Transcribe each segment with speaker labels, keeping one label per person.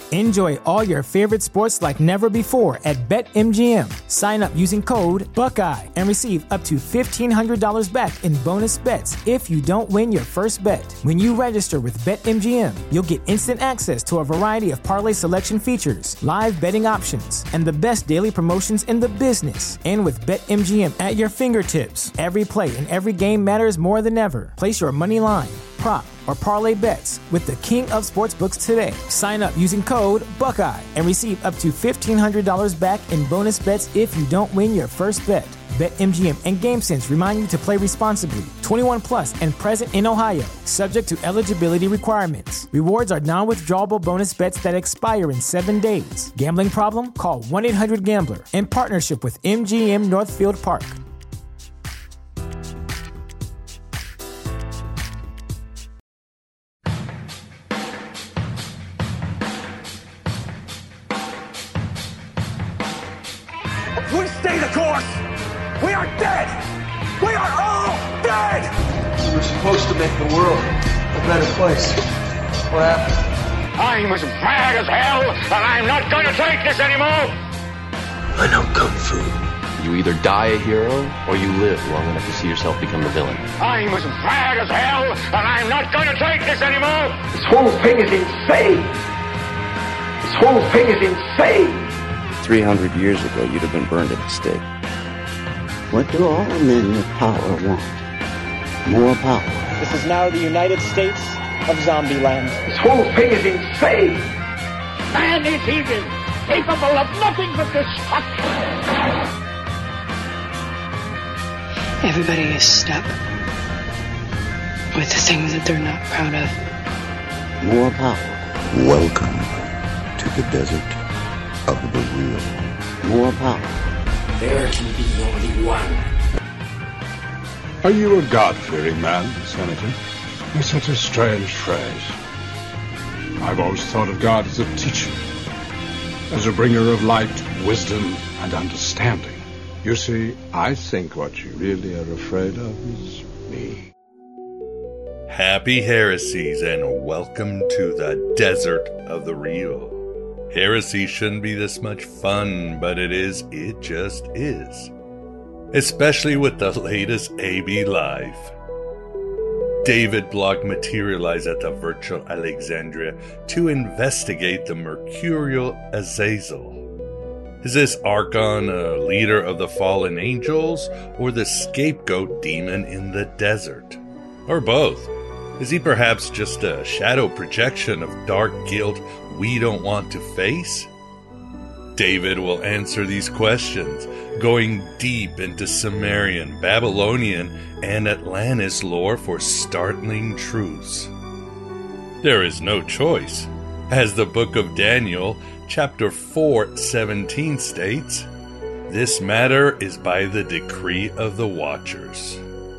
Speaker 1: Enjoy all your favorite sports like never before at BetMGM. Sign up using code Buckeye and receive up to $1,500 back in bonus bets if you don't win your first bet. When you register with BetMGM, you'll get instant access to a variety of parlay selection features, live betting options, and the best daily promotions in the business. And with BetMGM at your fingertips, every play and every game matters more than ever. Place your money line, prop, or parlay bets with the king of sportsbooks today. Sign up using code Buckeye and receive up to $1,500 back in bonus bets if you don't win your first bet. BetMGM and GameSense remind you to play responsibly. 21 plus and present in Ohio, subject to eligibility requirements. Rewards are non-withdrawable bonus bets that expire in 7 days. Gambling problem? Call 1-800-GAMBLER. In partnership with MGM Northfield Park.
Speaker 2: We stay the course. We are dead. We are all dead.
Speaker 3: We were supposed to make the world a better place. What happened?
Speaker 4: I'm as mad as hell, and I'm not going to take this anymore.
Speaker 3: I know Kung Fu.
Speaker 5: You either die a hero, or you live long enough to see yourself become the villain.
Speaker 4: I'm as mad as hell, and I'm not going to take this anymore.
Speaker 2: This whole thing is insane. This whole thing is insane.
Speaker 6: 300 years ago, you'd have been burned at the stake. What do all men with power want? More power.
Speaker 7: This is now the United States of Zombieland.
Speaker 2: This whole thing is insane.
Speaker 4: Man is evil, capable of nothing but destruction.
Speaker 8: Everybody is stuck with the things that they're not proud of.
Speaker 6: More power.
Speaker 9: Welcome to the desert of the real.
Speaker 6: More power.
Speaker 10: There can be only one.
Speaker 11: Are you a God-fearing man, Senator? It's such a strange phrase. I've always thought of God as a teacher, as a bringer of light, wisdom, and understanding. You see, I think what you really are afraid of is me.
Speaker 12: Happy heresies and welcome to the desert of the real. Heresy shouldn't be this much fun, but it just is. Especially with the latest AB Live. David Block materialized at the virtual Alexandria to investigate the mercurial Azazel. Is this Archon a leader of the fallen angels, or the scapegoat demon in the desert? Or both? Is he perhaps just a shadow projection of dark guilt we don't want to face? David will answer these questions, going deep into Sumerian, Babylonian, and Atlantis lore for startling truths. There is no choice. As the book of Daniel, chapter 4:17 states, this matter is by the decree of the Watchers.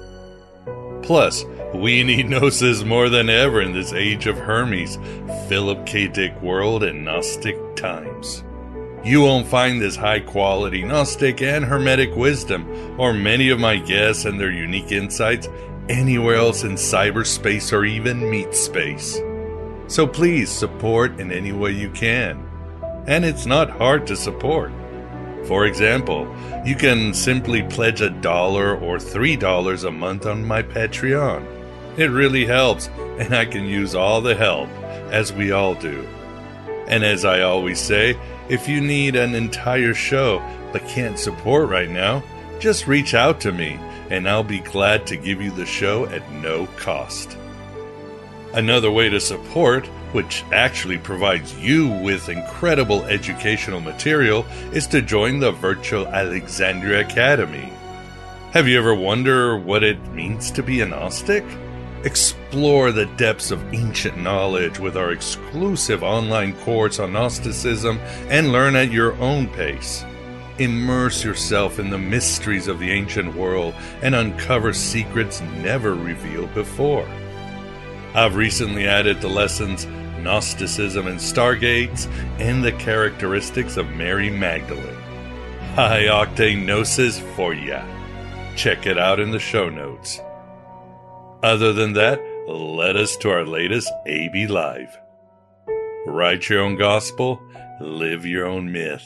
Speaker 12: Plus, we need Gnosis more than ever in this age of Hermes, Philip K. Dick world, and Gnostic times. You won't find this high-quality Gnostic and Hermetic wisdom, or many of my guests and their unique insights, anywhere else in cyberspace or even meat space. So please support in any way you can. And it's not hard to support. For example, you can simply pledge $1 or $3 a month on my Patreon. It really helps, and I can use all the help, as we all do. And as I always say, if you need an entire show but can't support right now, just reach out to me, and I'll be glad to give you the show at no cost. Another way to support, which actually provides you with incredible educational material, is to join the virtual Alexandria Academy. Have you ever wondered what it means to be a Gnostic? Explore the depths of ancient knowledge with our exclusive online course on Gnosticism and learn at your own pace. Immerse yourself in the mysteries of the ancient world and uncover secrets never revealed before. I've recently added the lessons Gnosticism and Stargates and the characteristics of Mary Magdalene. High octane gnosis for ya. Check it out in the show notes. Other than that, let us to our latest AB Live. Write your own gospel, live your own myth.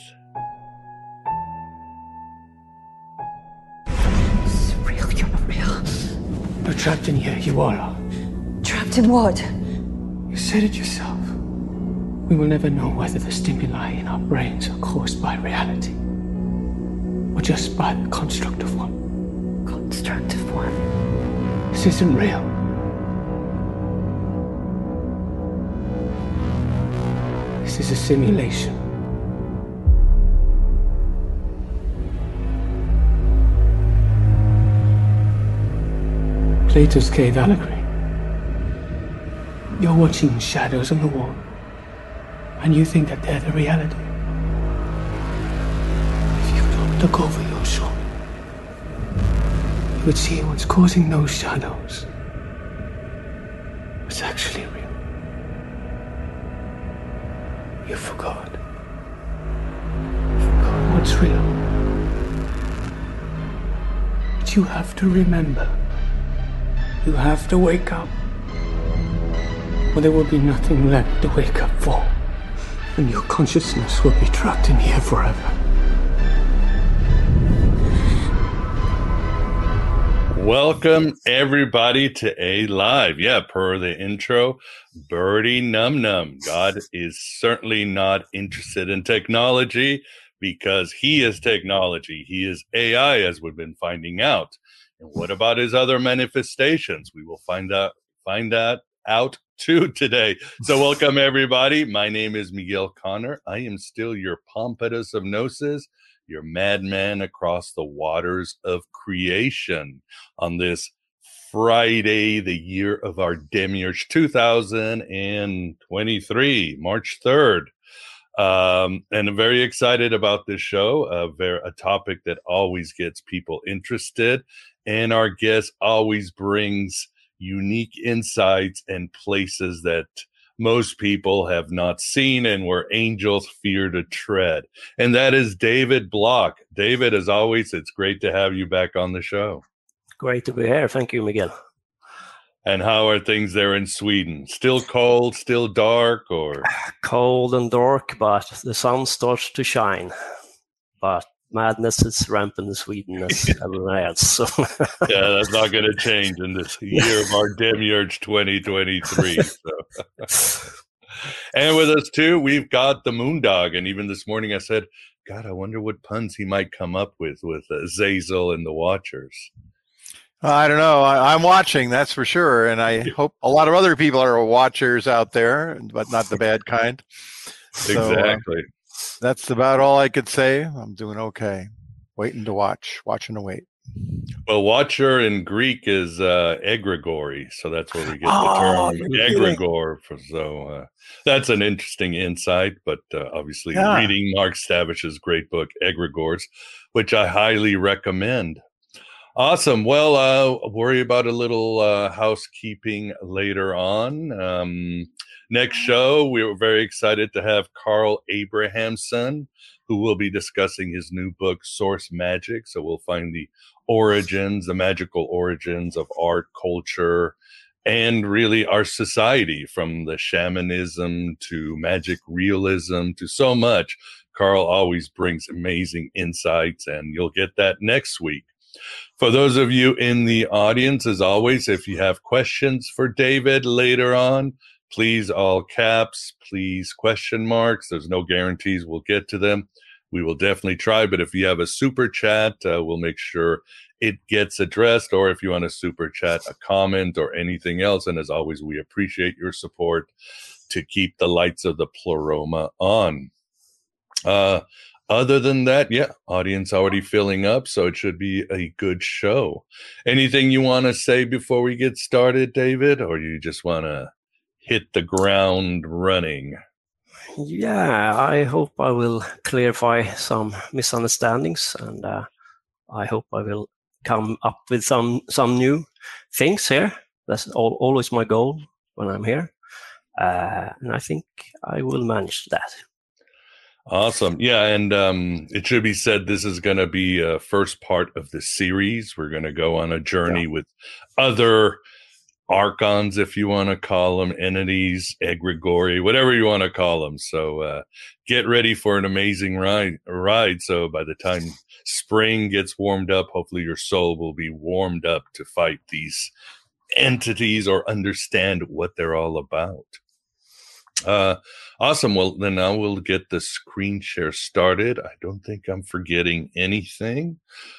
Speaker 8: It's real, you're not real.
Speaker 13: We're trapped in here, you all are.
Speaker 8: Trapped in what?
Speaker 13: You said it yourself. We will never know whether the stimuli in our brains are caused by reality or just by the construct of one.
Speaker 8: Construct of one?
Speaker 13: This isn't real. This is a simulation. Plato's cave allegory. You're watching shadows on the wall, and you think that they're the reality. If you look over your shoulder, you would see what's causing those shadows. It's actually real. You forgot. You forgot what's real. But you have to remember. You have to wake up. Or there will be nothing left to wake up for. And your consciousness will be trapped in here forever.
Speaker 12: Welcome, everybody, to A Live. Yeah, per the intro, Birdie Num Num. God is certainly not interested in technology because he is technology. He is AI, as we've been finding out. And what about his other manifestations? We will find that out too today. So welcome, everybody. My name is Miguel Connor. I am still your Pompatus of Gnosis, your madman across the waters of creation on this Friday, the year of our Demiurge 2023, March 3rd. And I'm very excited about this show, a topic that always gets people interested. And our guest always brings unique insights and places that most people have not seen and where angels fear to tread. And that is David Block. David, as always, it's great to have you back on the show.
Speaker 14: Great to be here. Thank you, Miguel.
Speaker 12: And how are things there in Sweden? Still cold, still dark, or?
Speaker 14: Cold and dark, but the sun starts to shine. But madness is rampant in Sweden as everywhere else. So.
Speaker 12: Yeah, that's not going to change in this year of our Demiurge 2023. So. And with us, too, we've got the Moondog. And even this morning I said, God, I wonder what puns he might come up with Zazel and the Watchers.
Speaker 15: I don't know. I'm watching, that's for sure. And I hope a lot of other people are watchers out there, but not the bad kind.
Speaker 12: Exactly.
Speaker 15: That's about all I could say. I'm doing okay. Waiting to watch. Watching to wait.
Speaker 12: Well, watcher in Greek is egregore, so that's where we get the term egregore. So that's an interesting insight, but obviously reading Mark Stavish's great book, Egregores, which I highly recommend. Awesome. Well, I'll worry about a little housekeeping later on. Next show, we were very excited to have Carl Abrahamson, who will be discussing his new book, Source Magic. So we'll find the origins, the magical origins of art, culture, and really our society, from the shamanism to magic realism to so much. Carl always brings amazing insights, and you'll get that next week. For those of you in the audience, as always, if you have questions for David later on, please all caps, please question marks. There's no guarantees we'll get to them. We will definitely try, but if you have a super chat, we'll make sure it gets addressed, or if you want to super chat a comment or anything else. And as always, we appreciate your support to keep the lights of the Pleroma on. Other than that, yeah, audience already filling up, so it should be a good show. Anything you want to say before we get started, David, or you just want to hit the ground running?
Speaker 14: Yeah, I hope I will clarify some misunderstandings, and I hope I will come up with some new things here. That's always my goal when I'm here, and I think I will manage that.
Speaker 12: Awesome. Yeah, and it should be said this is going to be a first part of the series. We're going to go on a journey with other archons, if you want to call them, entities, egregori, whatever you want to call them. So get ready for an amazing ride. So by the time spring gets warmed up, hopefully your soul will be warmed up to fight these entities or understand what they're all about. Awesome. Well, then now we'll get the screen share started. I don't think I'm forgetting anything.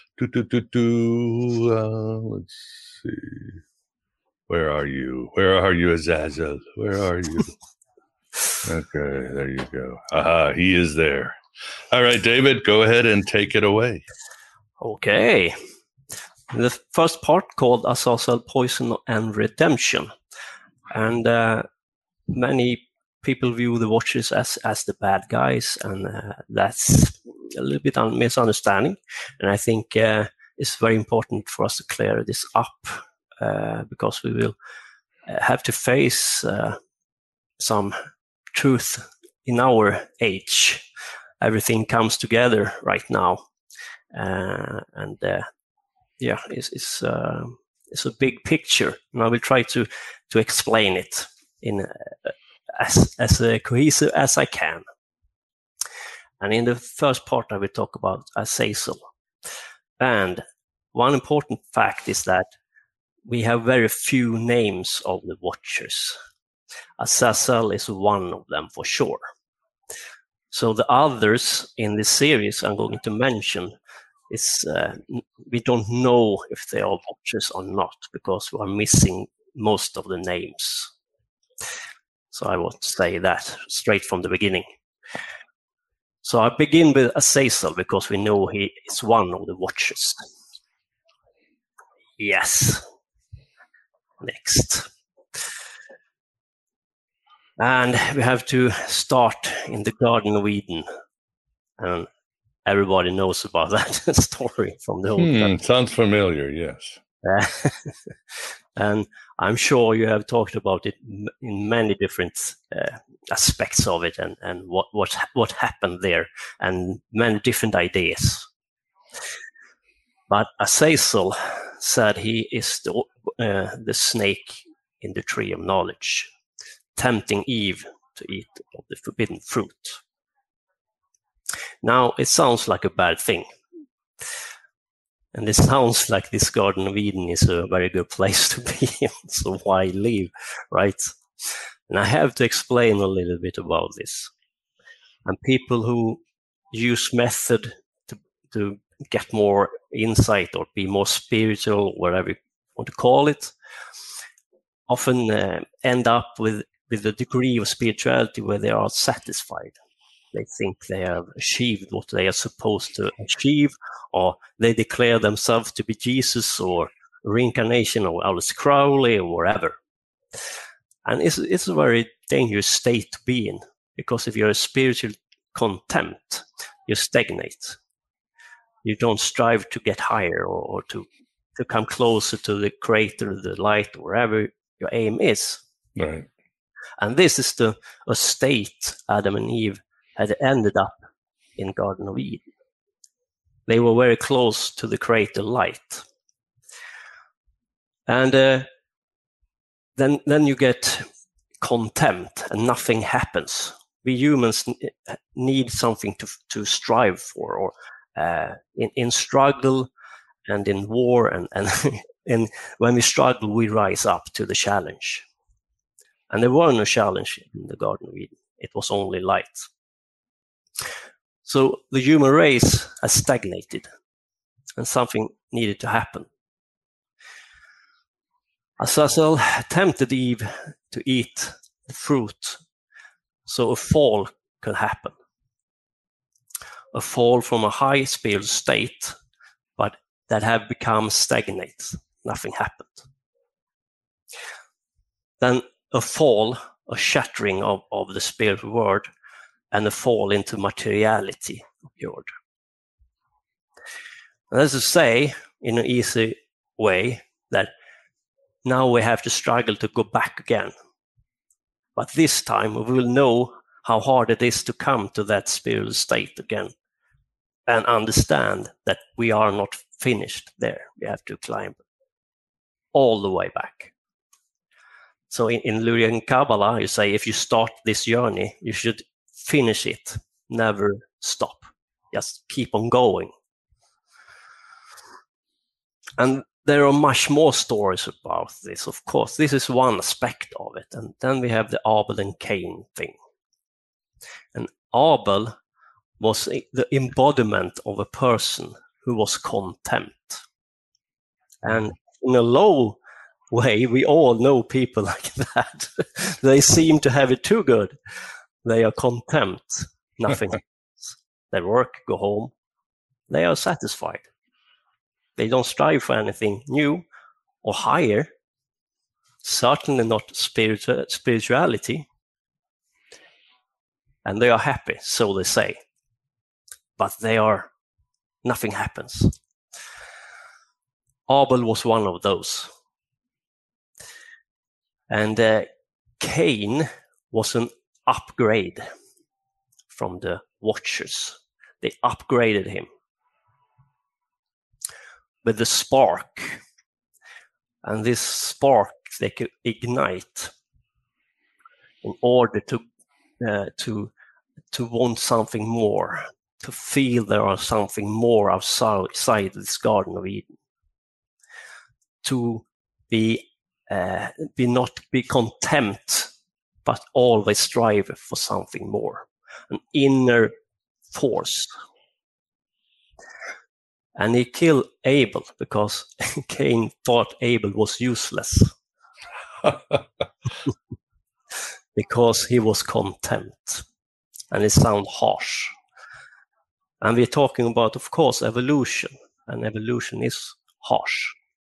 Speaker 12: Let's see. Where are you? Where are you, Azazel? Where are you? Okay, there you go. Aha, he is there. All right, David, go ahead and take it away.
Speaker 14: Okay. The first part called Azazel, Poison and Redemption. And many people view the Watchers as the bad guys, and that's a little bit misunderstanding. And I think it's very important for us to clear this up, because we will have to face some truth in our age. Everything comes together right now, and it's a big picture, and I will try to explain it in as cohesive as I can. And in the first part, I will talk about Azazel. And one important fact is that we have very few names of the Watchers. Azazel is one of them for sure. So the others in this series I'm going to mention is we don't know if they are Watchers or not, because we are missing most of the names. So I want to say that straight from the beginning. So I begin with Azazel because we know he is one of the Watchers. Yes. Next. And we have to start in the Garden of Eden. And everybody knows about that story from the Old Testament.
Speaker 12: Sounds familiar, yes.
Speaker 14: And I'm sure you have talked about it in many different aspects of it, and what happened there, and many different ideas. But Azazel said he is the snake in the tree of knowledge, tempting Eve to eat of the forbidden fruit. Now, it sounds like a bad thing. And it sounds like this Garden of Eden is a very good place to be in, so why leave, right? And I have to explain a little bit about this. And people who use method to get more insight or be more spiritual, whatever you want to call it, often end up with a degree of spirituality where they are satisfied. They think they have achieved what they are supposed to achieve, or they declare themselves to be Jesus or reincarnation of Alice Crowley or whatever. And it's a very dangerous state to be in, because if you're a spiritual contempt, you stagnate. You don't strive to get higher or to come closer to the creator, the light, or wherever your aim is.
Speaker 12: Right.
Speaker 14: And this is a state Adam and Eve had ended up in Garden of Eden. They were very close to the creator light. And then you get contempt and nothing happens. We humans need something to strive for, or in struggle and in war, and and when we struggle, we rise up to the challenge. And there were no challenge in the Garden of Eden. It was only light. So the human race has stagnated, and something needed to happen. Azazel tempted Eve to eat the fruit, so a fall could happen. A fall from a high spiritual state, but that have become stagnant. Nothing happened. Then a fall, a shattering of the spiritual world, and a fall into materiality of the order. And that's to say, in an easy way, that now we have to struggle to go back again. But this time we will know how hard it is to come to that spiritual state again, and understand that we are not finished there. We have to climb all the way back. So in Luria Kabbalah, you say if you start this journey, you should finish it, never stop, just keep on going. And there are much more stories about this, of course. This is one aspect of it. And then we have the Abel and Cain thing. And Abel was the embodiment of a person who was content. And in a low way, we all know people like that. They seem to have it too good. They are content, nothing else. They work, go home. They are satisfied. They don't strive for anything new or higher. Certainly not spirituality. And they are happy, so they say. But nothing happens. Abel was one of those. And Cain was an upgrade from the Watchers. They upgraded him with the spark. And this spark they could ignite in order to want something more, to feel there is something more outside this Garden of Eden. To not be content, but always strive for something more, an inner force. And he killed Abel because Cain thought Abel was useless. Because he was content. And it sounds harsh. And we're talking about, of course, evolution. And evolution is harsh.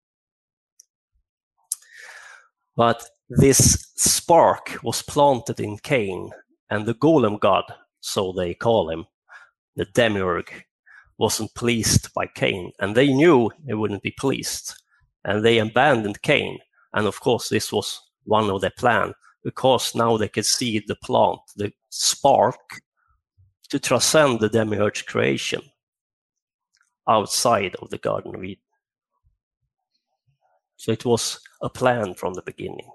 Speaker 14: But this spark was planted in Cain, and the golem god, so they call him, the demiurge, wasn't pleased by Cain, and they knew they wouldn't be pleased, and they abandoned Cain. And of course, this was one of their plans, because now they could see the plant, the spark, to transcend the demiurge creation outside of the Garden of Eden. So it was a plan from the beginning.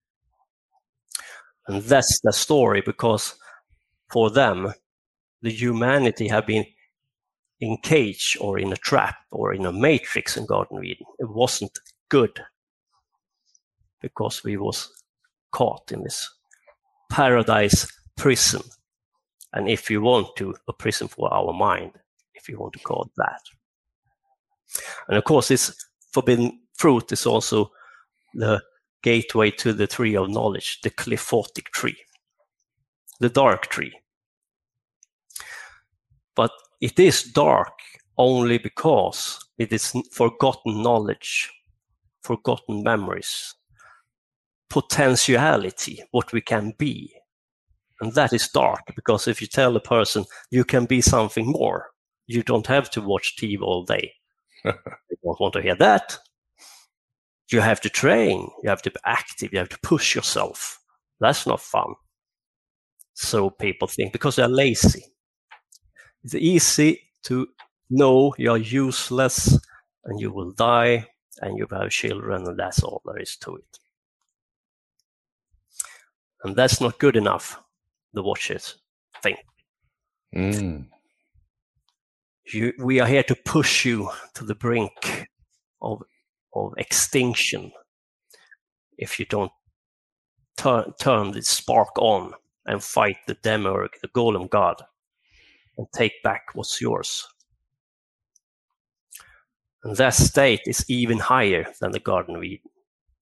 Speaker 14: And that's the story, because for them, the humanity had been in cage or in a trap or in a matrix in Garden of Eden. It wasn't good because we was caught in this paradise prison. And if you want to, a prison for our mind, if you want to call it that. And of course, this forbidden fruit is also the gateway to the tree of knowledge, the qliphothic tree, the dark tree. But it is dark only because it is forgotten knowledge, forgotten memories, potentiality, what we can be. And that is dark, because if you tell a person you can be something more, you don't have to watch TV all day. They don't want to hear that. You have to train, you have to be active, you have to push yourself. That's not fun. So people think, because they're lazy. It's easy to know you're useless and you will die and you have children, and that's all there is to it. And that's not good enough, the Watchers think. We are here to push you to the brink of extinction if you don't turn the spark on and fight the demiurge, the golem god, and take back what's yours. And that state is even higher than the Garden of Eden.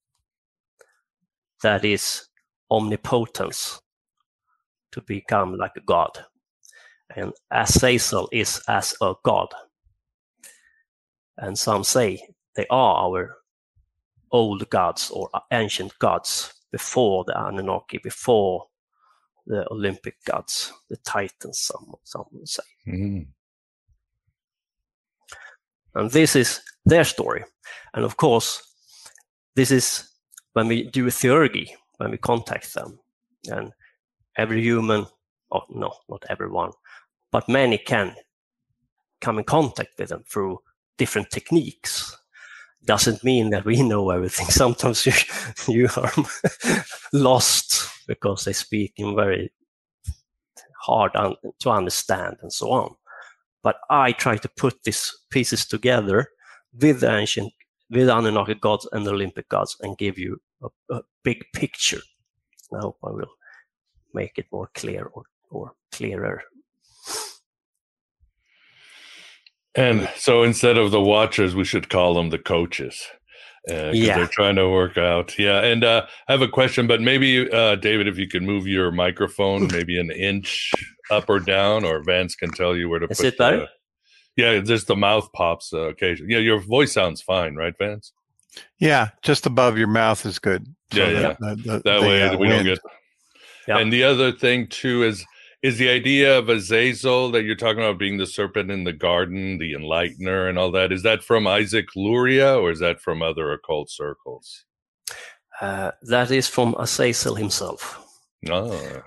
Speaker 14: That is omnipotence, to become like a god. And Azazel is as a god. And some say they are our old gods or ancient gods before the Anunnaki, before the Olympic gods, the Titans, some will say. And this is their story. And of course, this is when we do a theurgy, when we contact them. And every human, oh no, not everyone, but many can come in contact with them through different techniques. Doesn't mean that we know everything. Sometimes you are lost because they speak in very hard to understand and so on. But I try to put these pieces together with the Anunnaki gods and the Olympic gods and give you a big picture. I hope I will make it more clear or clearer.
Speaker 12: And so instead of the watchers, we should call them the coaches. They're trying to work out. Yeah. And I have a question, but maybe, David, if you could move your microphone maybe an inch up or down, or Vance can tell you where to put it. Is it better? Yeah, just the mouth pops occasionally. Yeah, your voice sounds fine, right, Vance?
Speaker 15: Yeah, just above your mouth is good. So
Speaker 12: that way we don't get... Yeah. And the other thing, too, is the idea of Azazel that you're talking about being the serpent in the garden, the enlightener and all that, is that from Isaac Luria or is that from other occult circles?
Speaker 14: That is from Azazel himself.
Speaker 12: Oh.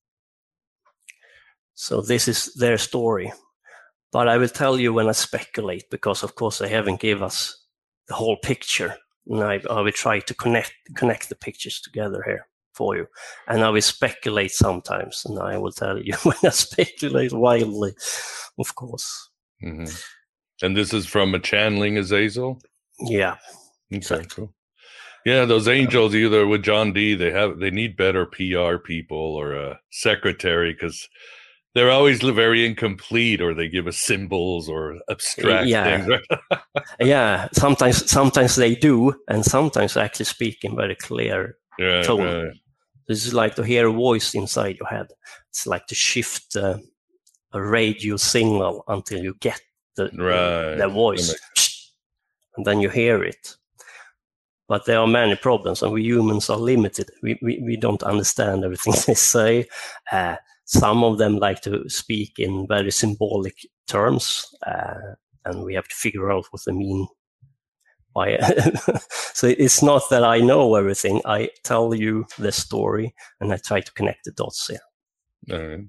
Speaker 14: So this is their story. But I will tell you when I speculate, because of course they haven't given us the whole picture. And I will try to connect the pictures together here for you. And I will speculate sometimes, and I will tell you when I speculate wildly, of course.
Speaker 12: Mm-hmm. And this is from a channeling Azazel?
Speaker 14: Yeah.
Speaker 12: Okay, exactly. Cool. Yeah, those angels, either with John D, they need better PR people or a secretary, because they're always very incomplete, or they give us symbols or abstract things.
Speaker 14: Yeah, sometimes they do, and sometimes they actually speak in very clear tone. Right. This is like to hear a voice inside your head. It's like to shift a radio signal until you get the voice, and then you hear it. But there are many problems, and we humans are limited. We don't understand everything they say. Some of them like to speak in very symbolic terms, and we have to figure out what they mean by it. So it's not that I know everything. I tell you the story, and I try to connect the dots here.
Speaker 12: Right.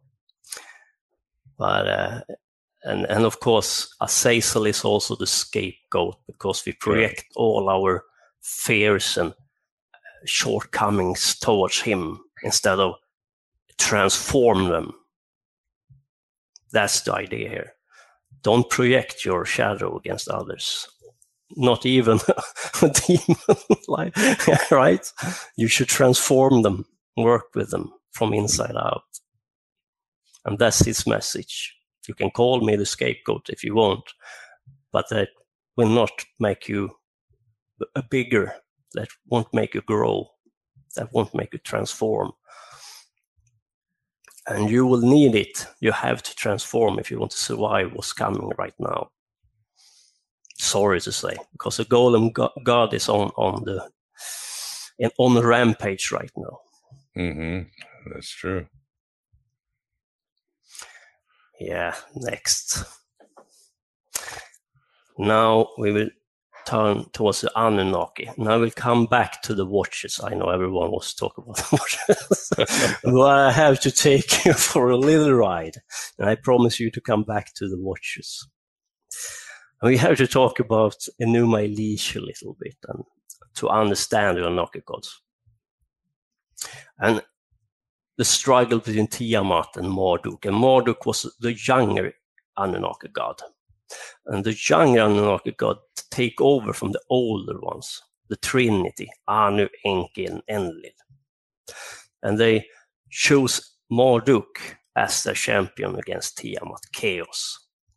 Speaker 14: But and of course, Azazel is also the scapegoat, because we project all our fears and shortcomings towards him instead of transform them. That's the idea here. Don't project your shadow against others, not even a demon, right? You should transform them, work with them from inside out. And that's his message. You can call me the scapegoat if you want, but that will not make you bigger. That won't make you grow. That won't make you transform. And you will need it. You have to transform if you want to survive what's coming right now. Sorry to say, because the golem god is on the rampage right now.
Speaker 12: Mm-hmm. That's true.
Speaker 14: Yeah, next. Now we will turn towards the Anunnaki. And I will come back to the Watchers. I know everyone wants to talk about the Watchers. But I have to take you for a little ride. And I promise you to come back to the Watchers. And we have to talk about Enuma Elish a little bit and to understand the Anunnaki gods. And the struggle between Tiamat and Marduk. And Marduk was the younger Anunnaki god. And the younger Anunnaki god take over from the older ones, the Trinity, Anu, Enki, and Enlil. And they chose Marduk as their champion against Tiamat, Chaos.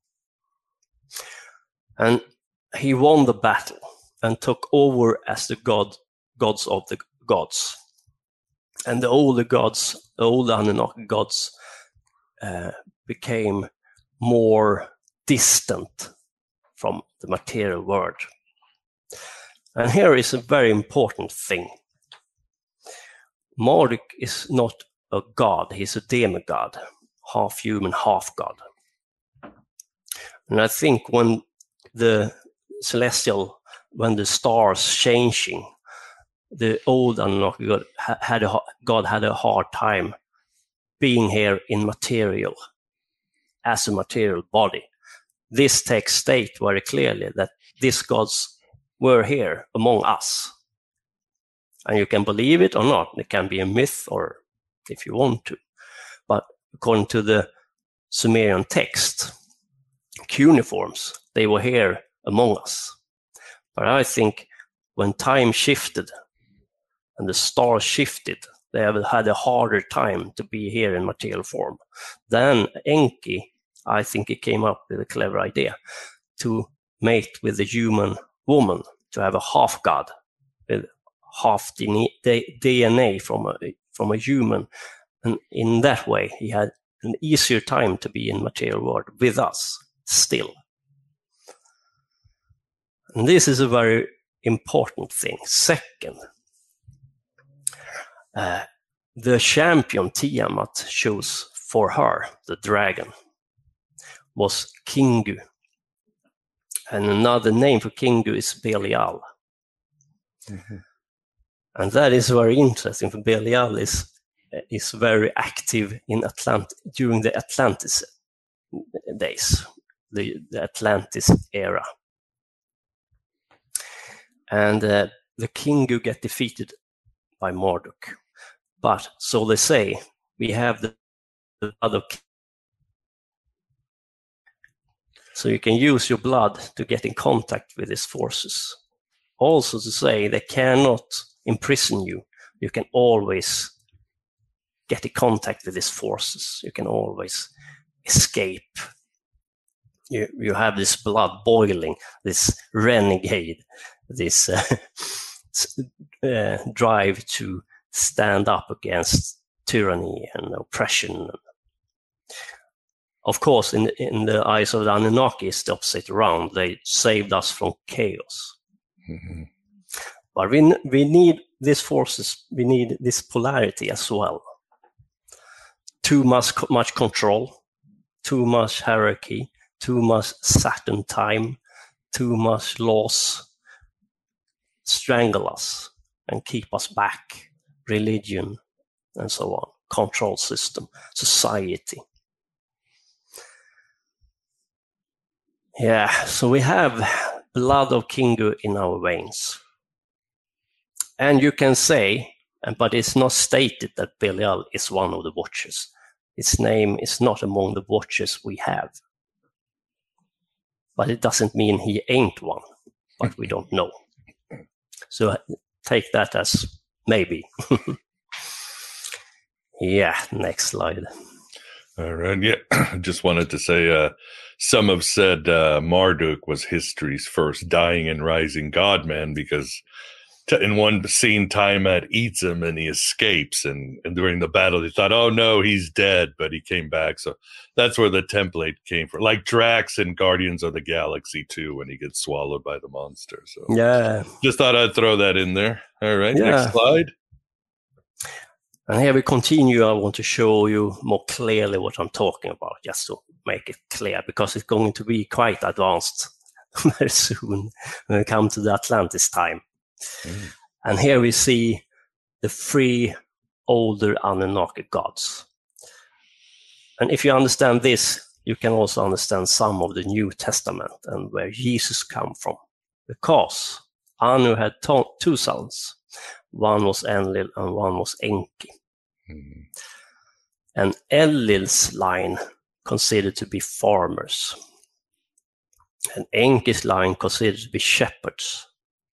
Speaker 14: And he won the battle and took over as the gods of the gods. And the older gods, the older Anunnaki gods, became more distant from the material world. And here is a very important thing. Marduk is not a god, he's a demigod, half human, half god. And I think when the stars changing, the old Anunnaki god had a hard time being here in material, as a material body. This takes state very clearly that these gods were here among us. And you can believe it or not. It can be a myth or if you want to. But according to the Sumerian text, cuneiforms, they were here among us. But I think when time shifted and the stars shifted, they have had a harder time to be here in material form. Then Enki, I think he came up with a clever idea to mate with a human woman, to have a half god with half DNA from a human. And in that way, he had an easier time to be in material world with us still. And this is a very important thing. Second, the champion Tiamat chose for her, the dragon, was Kingu. And another name for Kingu is Belial. Mm-hmm. And that is very interesting, for Belial is very active in during the Atlantis days, the Atlantis era. And the Kingu get defeated by Marduk. But, so they say, we have the other. So you can use your blood to get in contact with his forces. Also to say they cannot imprison you. You can always get in contact with his forces. You can always escape. You have this blood boiling, this renegade, this drive to stand up against tyranny and oppression. Of course, in the eyes of the Anunnaki, it's the opposite around. They saved us from chaos. Mm-hmm. But we need these forces, we need this polarity as well. Too much control, too much hierarchy, too much Saturn time, too much laws, strangle us and keep us back. Religion and so on, control system, society. Yeah, so we have blood of Kingu in our veins. And you can say, but it's not stated that Belial is one of the watchers. His name is not among the watchers we have. But it doesn't mean he ain't one, but we don't know. So take that as maybe. Yeah, next slide.
Speaker 12: All right. Yeah, just wanted to say some have said Marduk was history's first dying and rising godman because in one scene, Tiamat eats him and he escapes. And during the battle, they thought, oh, no, he's dead. But he came back. So that's where the template came from. Like Drax in Guardians of the Galaxy 2 when he gets swallowed by the monster. So
Speaker 14: yeah,
Speaker 12: just thought I'd throw that in there. All right, yeah. Next slide.
Speaker 14: And here we continue. I want to show you more clearly what I'm talking about, just to make it clear, because it's going to be quite advanced very soon when we come to the Atlantis time. Mm. And here we see the three older Anunnaki gods. And if you understand this, you can also understand some of the New Testament and where Jesus come from. Because Anu had two sons. One was Enlil and one was Enki. Mm. And Enlil's line considered to be farmers. And Enki's line considered to be shepherds.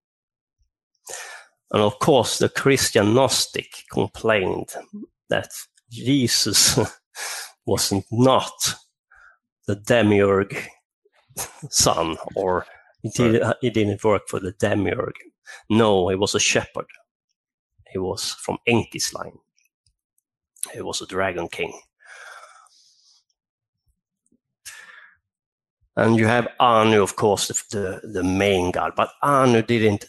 Speaker 14: And of course, the Christian Gnostic complained that Jesus was not the demiurge son, or he didn't work for the demiurge. No, he was a shepherd. He was from Enki's line. He was a dragon king. And you have Anu, of course, the main god. But Anu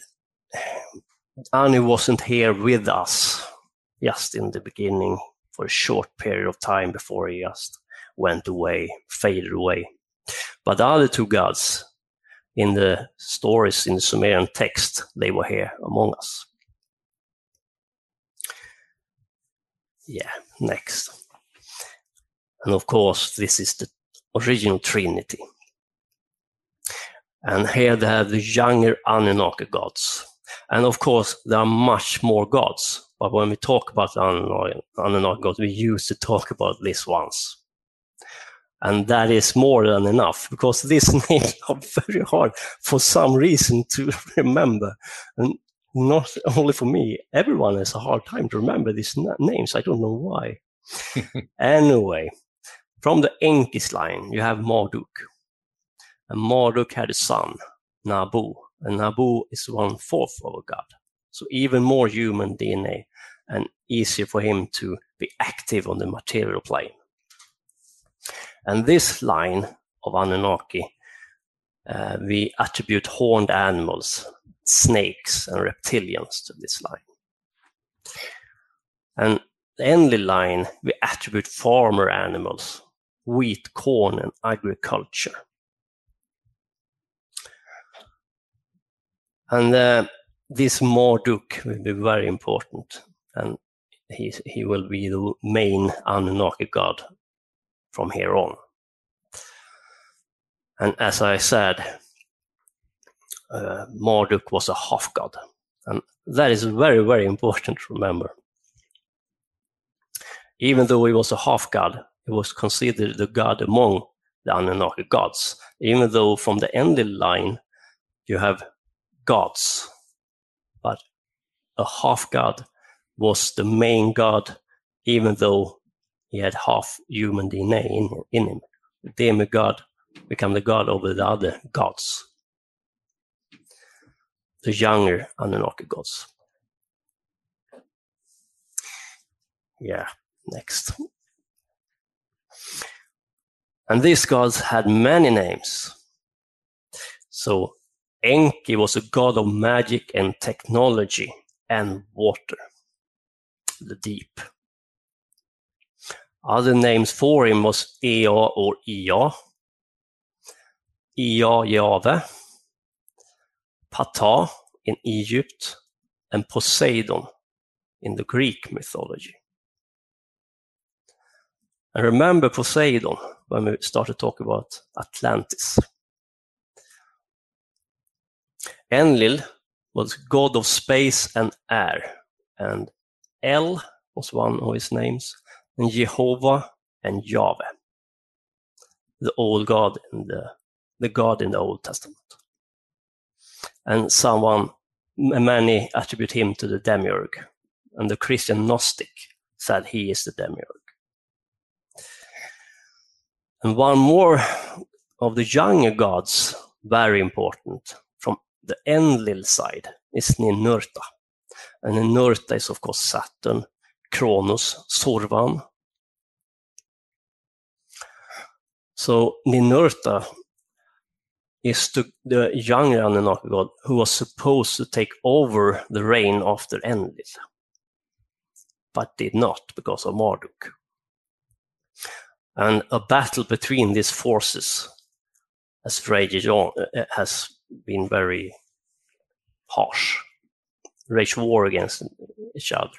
Speaker 14: wasn't here with us just in the beginning for a short period of time before he just went away, faded away. But the other two gods in the stories in the Sumerian text, they were here among us. Yeah, next. And of course, this is the original Trinity. And here they have the younger Anunnaki gods. And of course, there are much more gods. But when we talk about the Anunnaki gods, we used to talk about these ones. And that is more than enough, because these names are very hard for some reason to remember. And not only for me, everyone has a hard time to remember these names. I don't know why. Anyway, from the Enkis line, you have Marduk. And Marduk had a son, Nabu. And Nabu is 1/4 of a god. So even more human DNA and easier for him to be active on the material plane. And this line of Anunnaki, we attribute horned animals, snakes and reptilians to this line. And the Enlil line, we attribute farmer animals, wheat, corn and agriculture. And this Marduk will be very important, and he will be the main Anunnaki god from here on. And as I said, Marduk was a half god, and that is very, very important to remember. Even though he was a half god, he was considered the god among the Anunnaki gods. Even though from the Enlil line you have gods, but a half god was the main god, even though he had half human DNA in him. The demigod became the god over the other gods, the younger Anunnaki gods. Yeah, next. And these gods had many names. So Enki was a god of magic and technology and water, the deep. Other names for him was Ea or Ea, Yahweh, Ptah in Egypt, and Poseidon in the Greek mythology. And remember Poseidon when we started talking about Atlantis. Enlil was god of space and air, and El was one of his names, and Jehovah and Yahweh, the old god and the god in the Old Testament. And many attribute him to the demiurge, and the Christian Gnostic said he is the demiurge. And one more of the younger gods, very important, from the Enlil side, is Ninurta. And Ninurta is of course Saturn, Kronos, Sorvan. So Ninurta is the younger Anunnaki god who was supposed to take over the reign after Enlil, but did not because of Marduk. And a battle between these forces has been very harsh, wage war against each other.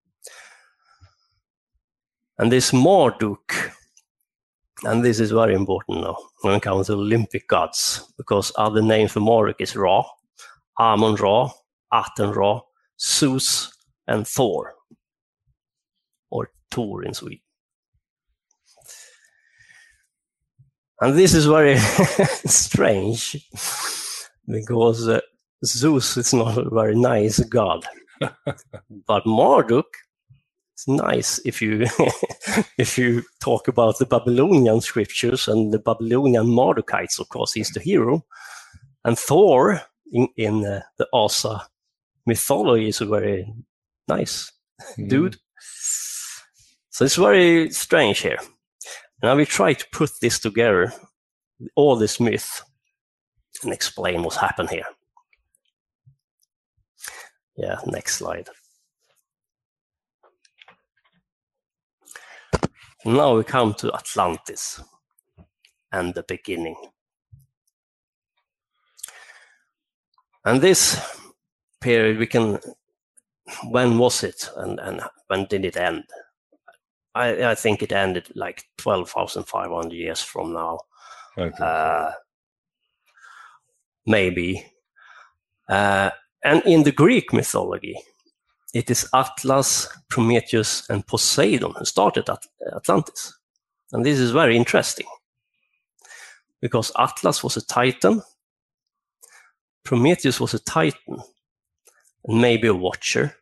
Speaker 14: And this Marduk, and this is very important now when it comes to Olympic gods, because other names for Marduk is Ra, Amon-Ra, Aten-Ra, Zeus, and Thor, or Thor in Sweden. And this is very strange, because Zeus is not a very nice god, but Marduk is nice if you if you talk about the Babylonian scriptures and the Babylonian Mardukites. Of course, he's the hero, and Thor in the Asa mythology is a very nice dude. So it's very strange here. Now we try to put this together, all this myth, and explain what's happened here. Yeah, next slide. Now we come to Atlantis and the beginning. And this period when was it and when did it end? I think it ended like 12,500 years from now. Okay. Maybe. And in the Greek mythology, it is Atlas, Prometheus, and Poseidon who started Atlantis. And this is very interesting, because Atlas was a Titan, Prometheus was a Titan, and maybe a watcher,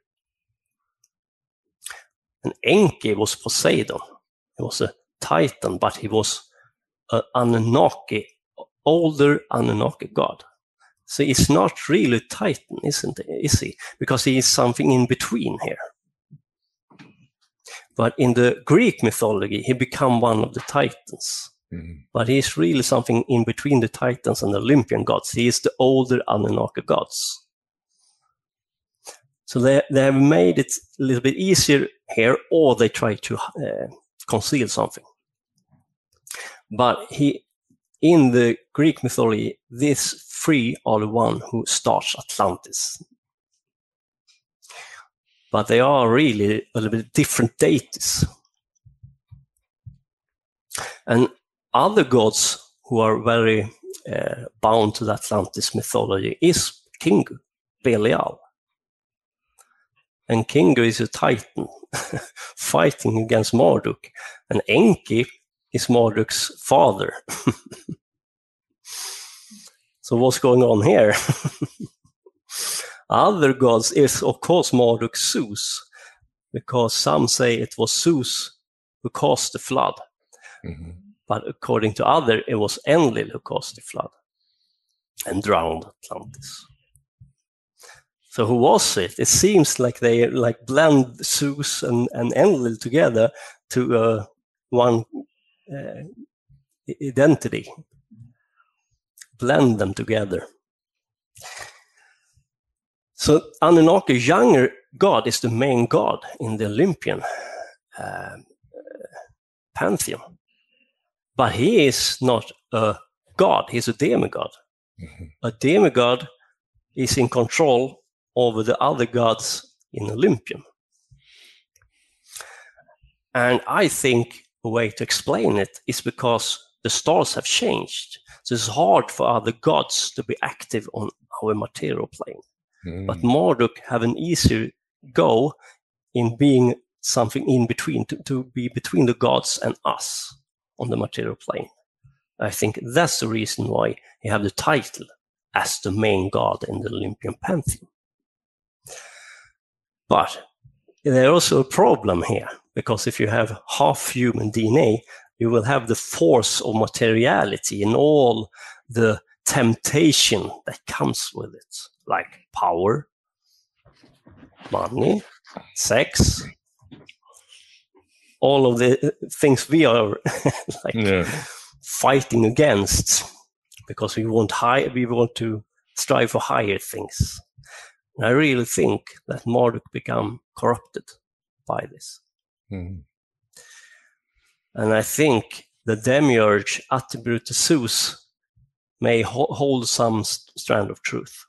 Speaker 14: and Enki was Poseidon. He was a Titan, but he was an Anunnaki, older Anunnaki god. So he's not really Titan, is he? Because he is something in between here. But in the Greek mythology, he became one of the Titans. Mm-hmm. But he's really something in between the Titans and the Olympian gods. He is the older Anunnaki gods. So they have made it a little bit easier here, or they try to conceal something. But in the Greek mythology, these three are the one who starts Atlantis. But they are really a little bit different deities. And other gods who are very bound to the Atlantis mythology is Kingu, Belial. And Kingu is a Titan fighting against Marduk. And Enki is Marduk's father. So what's going on here? Other gods is, of course, Marduk Zeus, because some say it was Zeus who caused the flood. Mm-hmm. But according to others, it was Enlil who caused the flood and drowned Atlantis. So who was it? It seems like they blend Zeus and Enlil together to one identity. Blend them together. So Anunnaki, younger god, is the main god in the Olympian pantheon. But he is not a god, he's a demigod. Mm-hmm. A demigod is in control over the other gods in Olympian. And I think a way to explain it is because the stars have changed. So it's hard for other gods to be active on our material plane. Mm. But Marduk have an easier go in being something in between, to be between the gods and us on the material plane. I think that's the reason why he have the title as the main god in the Olympian pantheon. But there's also a problem here, because if you have half human DNA, you will have the force of materiality and all the temptation that comes with it, like power, money, sex, all of the things we are fighting against, because we want to strive for higher things. And I really think that Marduk become corrupted by this. Mm-hmm. And I think the demiurge attribute to Zeus may hold some strand of truth.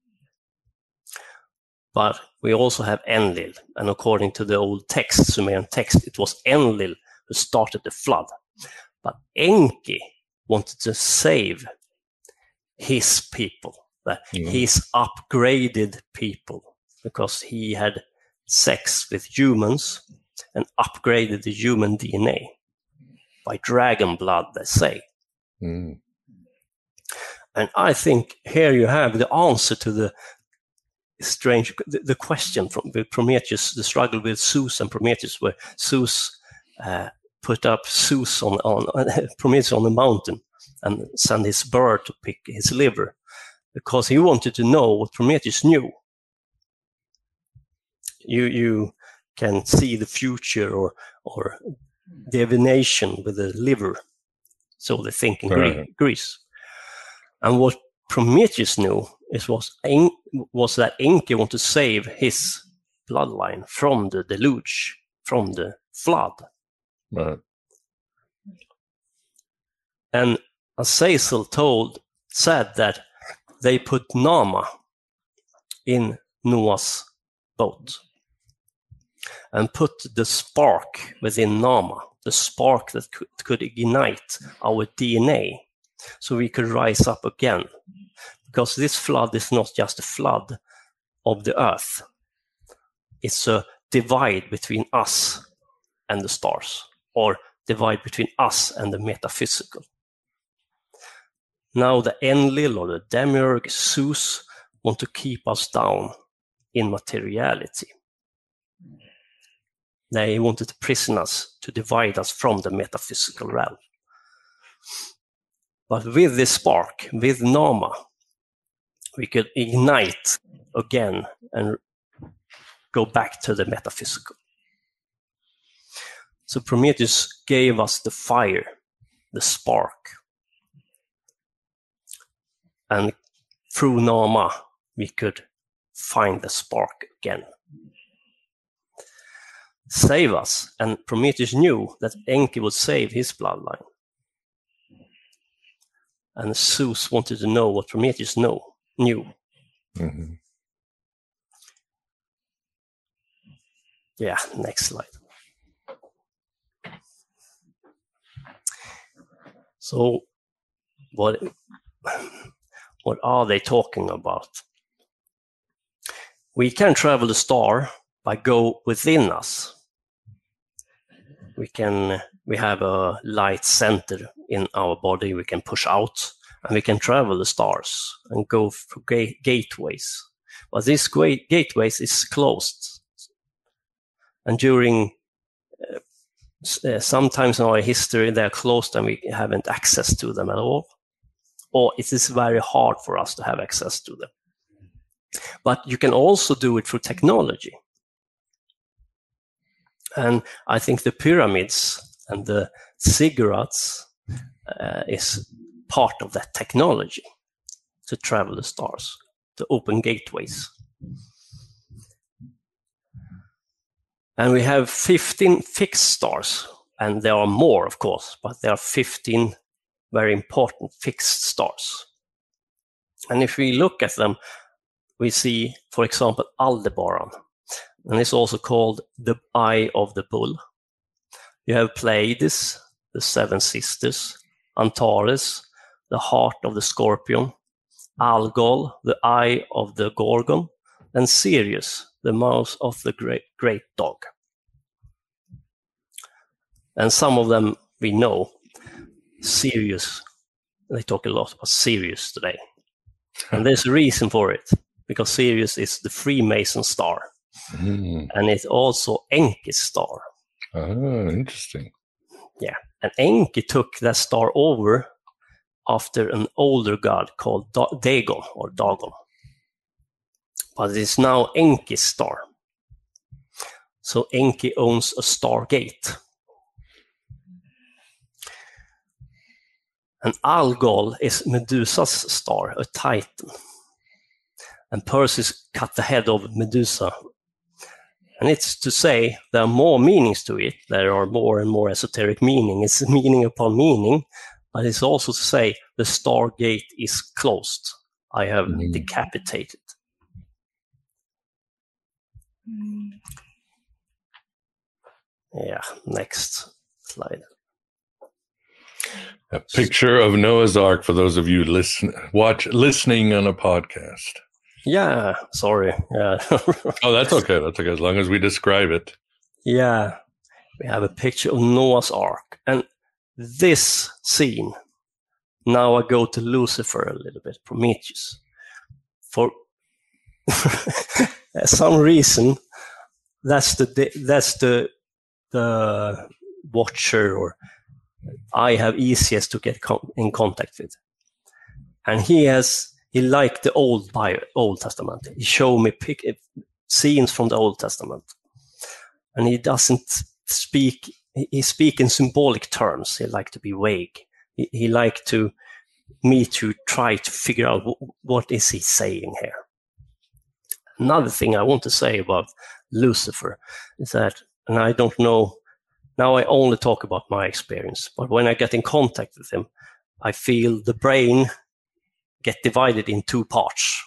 Speaker 14: But we also have Enlil, and according to the old text, Sumerian text, it was Enlil who started the flood. But Enki wanted to save his people, his upgraded people, because he had sex with humans and upgraded the human DNA by dragon blood, they say. Mm. And I think here you have the answer to the strange, the question from Prometheus, the struggle with Zeus and Prometheus, where Zeus put up Zeus on Prometheus on the mountain and sent his bird to pick his liver, because he wanted to know what Prometheus knew. You can see the future or divination with the liver, so they think in Greece. And what Prometheus knew was that Enki wanted to save his bloodline from the deluge, from the flood. Right. And Azazel said that they put Nama in Noah's boat and put the spark within Nama, the spark that could ignite our DNA, so we could rise up again. Because this flood is not just a flood of the earth. It's a divide between us and the stars, or divide between us and the metaphysical. Now the Enlil or the Demiurge, Zeus, want to keep us down in materiality. They wanted to prison us, to divide us from the metaphysical realm. But with this spark, with Nama, we could ignite again and go back to the metaphysical. So Prometheus gave us the fire, the spark. And through Nama, we could find the spark again. Save us. And Prometheus knew that Enki would save his bloodline. And Zeus wanted to know what Prometheus knew.
Speaker 12: Mm-hmm.
Speaker 14: Yeah, next slide. So what are they talking about? We can travel the star by go within us. We have a light center in our body we can push out, and we can travel the stars and go through gateways. But these gateways is closed. And during sometimes in our history they're closed and we haven't access to them at all. Or it is very hard for us to have access to them. But you can also do it through technology. And I think the pyramids and the ziggurats is part of that technology to travel the stars, to open gateways. And we have 15 fixed stars, and there are more, of course, but there are 15 very important fixed stars. And if we look at them, we see, for example, Aldebaran, and it's also called the Eye of the Bull. You have Pleiades, the Seven Sisters, Antares, the Heart of the Scorpion, Algol, the Eye of the Gorgon, and Sirius, the Mouth of the Great Dog. And some of them we know. Sirius, they talk a lot about Sirius today. And there's a reason for it, because Sirius is the Freemason star. And it's also Enki's star.
Speaker 12: Oh, interesting.
Speaker 14: Yeah, and Enki took that star over after an older god called Dagon or Dagon. But it's now Enki's star. So Enki owns a stargate. And Algol is Medusa's star, a titan. And Perseus cut the head of Medusa. And it's to say there are more meanings to it. There are more and more esoteric meaning. It's meaning upon meaning. But it's also to say the stargate is closed. I have decapitated. Yeah, next slide.
Speaker 12: A picture of Noah's Ark for those of you listening on a podcast.
Speaker 14: Yeah, sorry. Yeah.
Speaker 12: Oh, that's okay. That's okay, as long as we describe it.
Speaker 14: Yeah, we have a picture of Noah's Ark. And this scene, now I go to Lucifer a little bit, Prometheus. For some reason, that's the watcher or I have easiest to get in contact with. And he liked the Old Testament. He showed me scenes from the Old Testament. And he doesn't speak, he speaks in symbolic terms. He liked to be vague. He liked me to try to figure out what is he saying here. Another thing I want to say about Lucifer is that, and I don't know, now I only talk about my experience, but when I get in contact with him, I feel the brain get divided in two parts,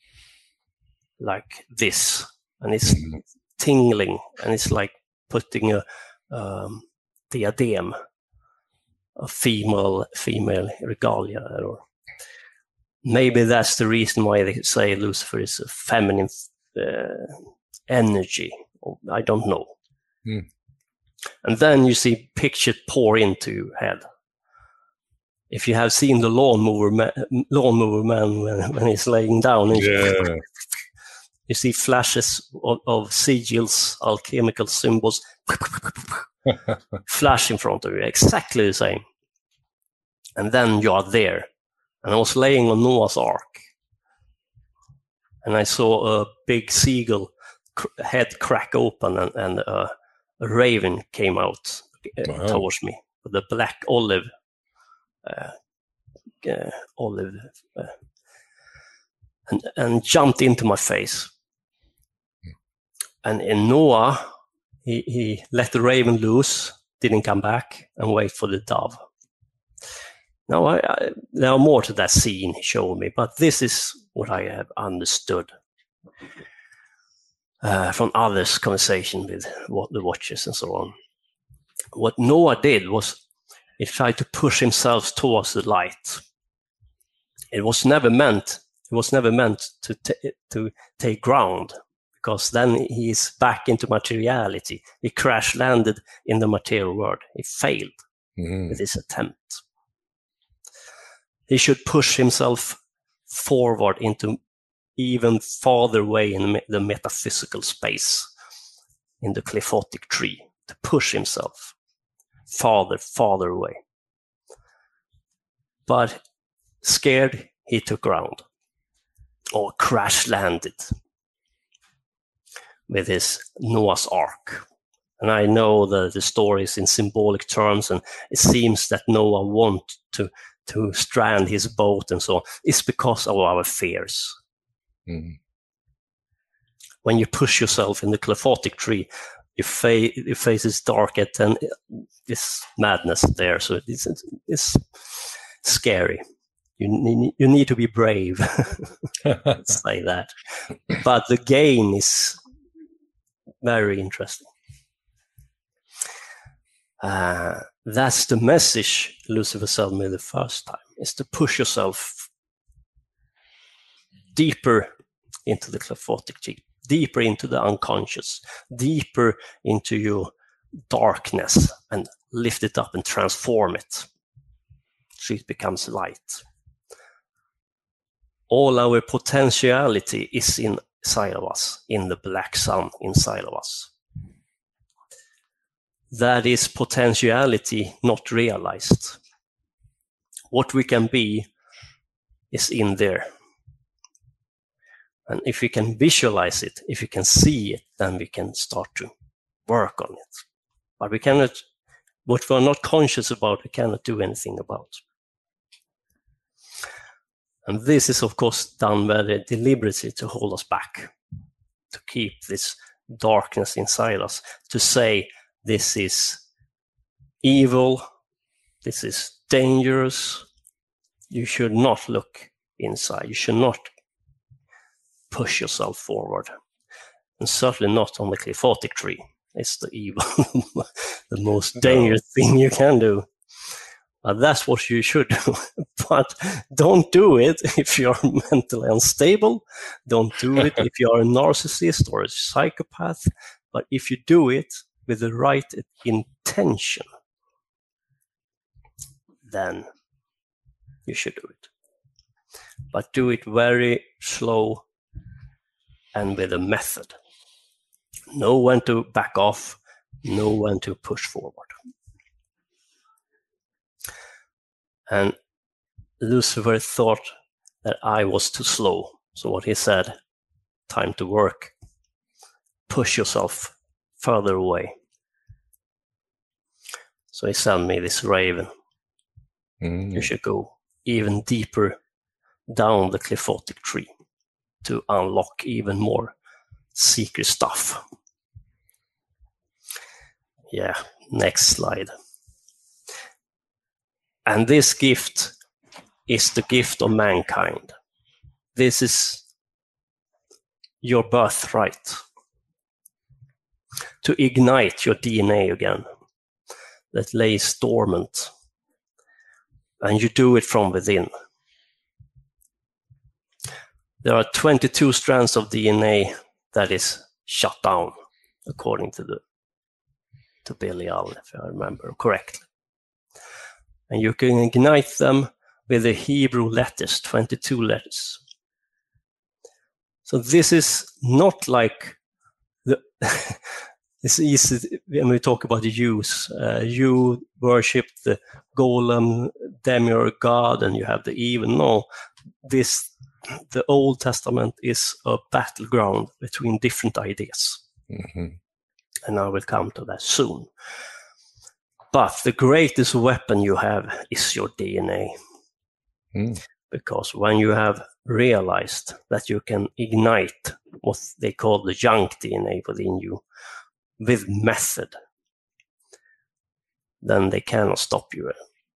Speaker 14: like this, and it's tingling, and it's like putting a diadem, a female regalia, or maybe that's the reason why they say Lucifer is a feminine energy. I don't know. And then you see pictures pour into your head. If you have seen the lawnmower man when he's laying down, and you see flashes of sigils, alchemical symbols, flash in front of you, exactly the same. And then you are there. And I was laying on Noah's Ark, and I saw a big seagull head crack open, and a raven came out towards me with a black olive and jumped into my face. And in Noah, he let the raven loose, didn't come back, and wait for the dove. Now, there are more to that scene he showed me, but this is what I have understood from others' conversation with the watchers and so on. What Noah did was he tried to push himself towards the light. It was never meant to take ground, because then he is back into materiality. He crash landed in the material world. He failed with his attempt. He should push himself forward into even farther away in the metaphysical space, in the Qliphothic tree, to push himself farther away. But scared, he took ground, or crash landed with his Noah's Ark. And I know the story is in symbolic terms, and it seems that Noah wanted to strand his boat and so on. It's because of our fears. When you push yourself in the Qliphothic tree, your face is dark, and this madness there. So it's scary. You need to be brave. Let's say that. But the gain is very interesting. That's the message Lucifer told me the first time, is to push yourself deeper into the Qliphothic tree, deeper into the unconscious, deeper into your darkness, and lift it up and transform it so it becomes light. All our potentiality is inside of us, in the black sun inside of us. That is potentiality not realized. What we can be is in there. And if we can visualize it, if we can see it, then we can start to work on it. But we cannot, what we're not conscious about, we cannot do anything about. And this is, of course, done very deliberately to hold us back, to keep this darkness inside us, to say, this is evil, this is dangerous, you should not look inside, you should not push yourself forward, and certainly not on the Qliphothic tree. It's the evil, the most dangerous thing you can do. But that's what you should do. But don't do it if you're mentally unstable. Don't do it if you're a narcissist or a psychopath. But if you do it with the right intention, then you should do it. But do it very slow and with a method. Know when to back off, know when to push forward. And Lucifer thought that I was too slow. So what he said, time to work. Push yourself further away. So he sent me this raven. You should go even deeper down the Qliphothic tree to unlock even more secret stuff. Yeah, next slide. And this gift is the gift of mankind. This is your birthright. To ignite your DNA again that lays dormant. And you do it from within. There are 22 strands of DNA that is shut down, according to Belial, if I remember correctly. And you can ignite them with the Hebrew letters, 22 letters. So this is not like it's easy when we talk about the Jews. You worship the golem, demiurge god, and you have the evil. No, the Old Testament is a battleground between different ideas.
Speaker 12: Mm-hmm.
Speaker 14: And I will come to that soon. But the greatest weapon you have is your DNA. Because when you have realized that you can ignite what they call the junk DNA within you with method, then they cannot stop you.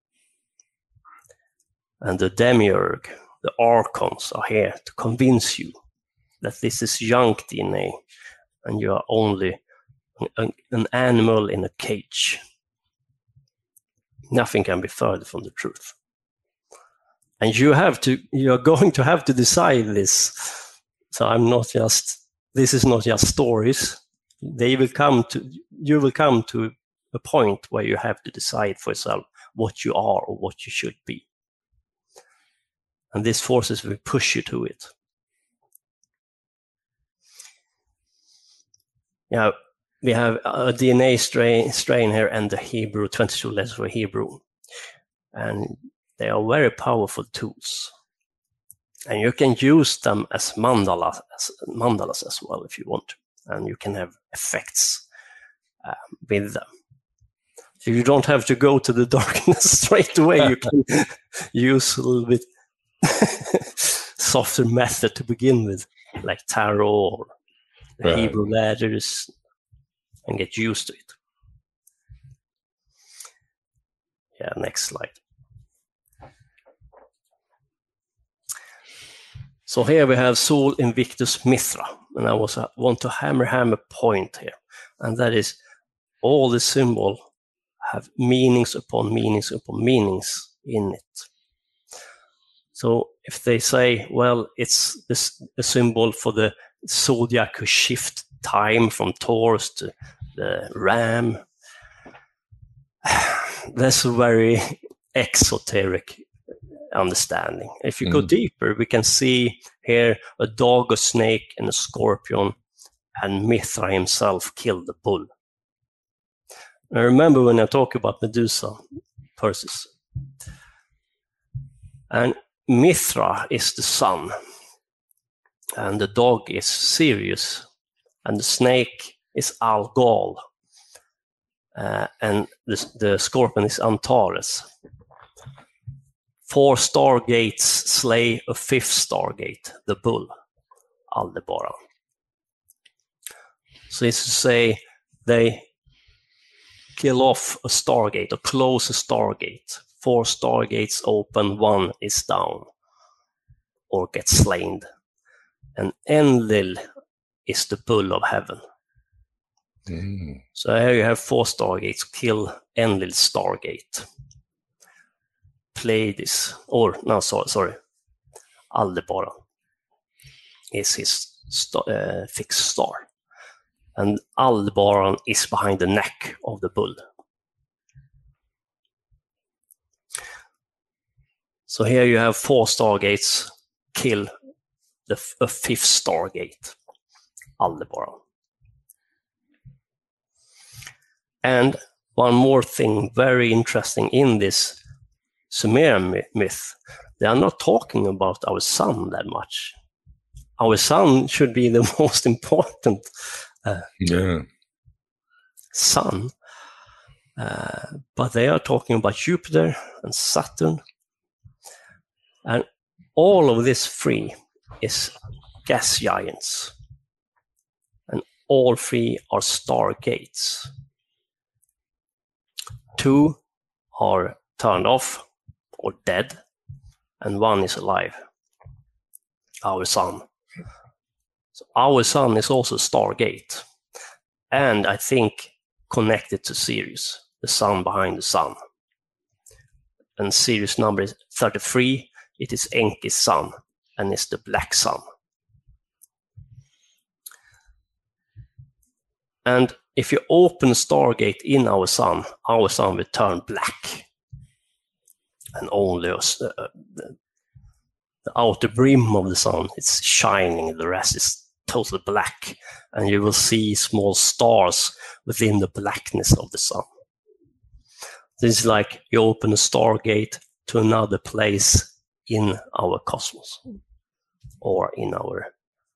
Speaker 14: And the demiurge, the archons, are here to convince you that this is junk DNA and you are only an animal in a cage. Nothing can be further from the truth. And you are going to have to decide this. So this is not just stories. You will come to a point where you have to decide for yourself what you are or what you should be. And these forces will push you to it. Now, we have a DNA strain here and the Hebrew, 22 letters for Hebrew. And they are very powerful tools. And you can use them as mandalas as well if you want to. And you can have effects with them. So you don't have to go to the darkness straight away. You can use a little bit softer method to begin with, like tarot or the Hebrew letters, and get used to it. Yeah, next slide. So here we have Sol Invictus Mithra, and I want to hammer a point here, and that is all the symbol have meanings upon meanings upon meanings in it. So if they say, well, it's a symbol for the zodiac who shift time from Taurus to the Ram, that's a very exoteric understanding. If you go deeper, we can see here a dog, a snake, and a scorpion, and Mithra himself killed the bull. Now remember when I talk about Medusa, Perseus. And Mithra is the sun, and the dog is Sirius, and the snake is Algol, and the scorpion is Antares. 4 stargates slay a 5th stargate, the bull, Aldebaran. So it's to say they kill off a stargate or close a stargate. 4 stargates open, 1 is down or gets slain. And Enlil is the bull of heaven. So here you have 4 stargates kill Enlil's stargate. Pleiades, Aldebaran is his fixed star. And Aldebaran is behind the neck of the bull. So here you have 4 stargates kill a 5th stargate, Aldebaran. And one more thing very interesting in this Sumerian myth, they are not talking about our sun that much. Our sun should be the most important sun, but they are talking about Jupiter and Saturn, and all of this 3 is gas giants, and all 3 are stargates. 2 are turned off or dead, and 1 is alive, our sun. So our sun is also Stargate, and I think connected to Sirius, the sun behind the sun. And Sirius number is 33, it is Enki's sun, and it's the black sun. And if you open a stargate in our sun will turn black. And only the outer brim of the sun is shining, the rest is totally black. And you will see small stars within the blackness of the sun. This is like you open a stargate to another place in our cosmos, or in our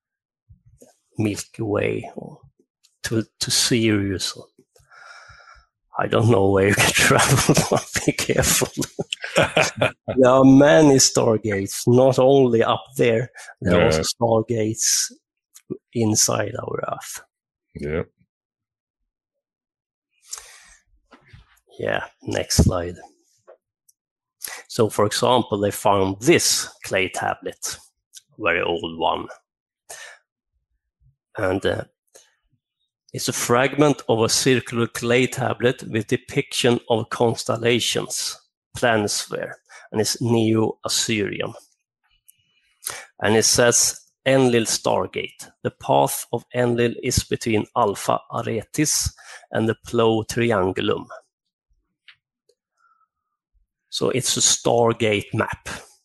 Speaker 14: Milky Way, or to Sirius. I don't know where you can travel, but be careful. There are many stargates, not only up there, there are also stargates inside our Earth.
Speaker 12: Yeah.
Speaker 14: Yeah, next slide. So, for example, they found this clay tablet, very old one. And it's a fragment of a circular clay tablet with depiction of constellations, planisphere, and it's Neo-Assyrian. And it says, Enlil Stargate. The path of Enlil is between Alpha Arietis and the Plo Triangulum. So it's a Stargate map.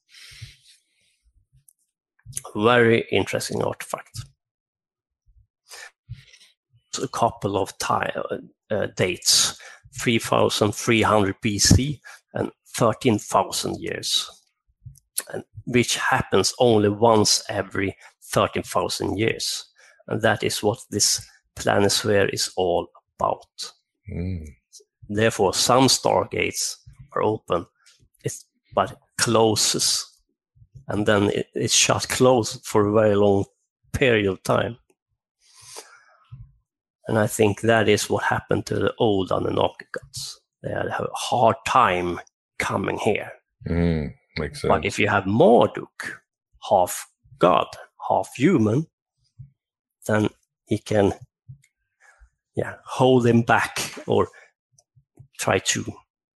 Speaker 14: Very interesting artifact. A couple of dates, 3,300 BC and 13,000 years, and which happens only once every 13,000 years. And that is what this planisphere is all about. Therefore, some stargates are open, but closes, and then it's shut closed for a very long period of time. And I think that is what happened to the old Anunnaki gods. They had a hard time coming here.
Speaker 12: Makes sense.
Speaker 14: But if you have Marduk, half god, half human, then he can hold him back, or try to